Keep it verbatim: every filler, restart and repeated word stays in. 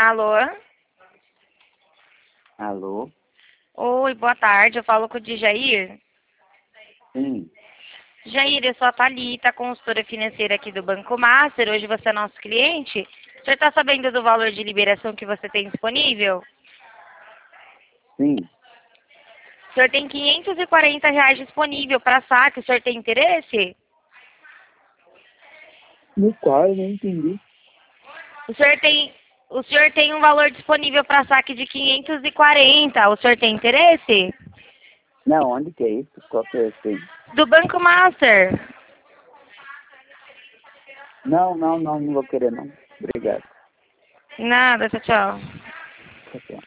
Alô? Alô? Oi, boa tarde. Eu falo com o Djair. Sim. Jair, eu sou a Thalita, consultora financeira aqui do Banco Master. Hoje você é nosso cliente. O senhor está sabendo do valor de liberação que você tem disponível? Sim. O senhor tem quinhentos e quarenta reais disponível para saque. O senhor tem interesse? No qual eu não entendi. O senhor tem, o senhor tem um valor disponível para saque de quinhentos e quarenta. O senhor tem interesse? Não, onde que é isso? Qual que é esse? Do Banco Master. Não, não, não, não vou querer não. Obrigado. Nada, tchau, tchau. Tchau, tchau.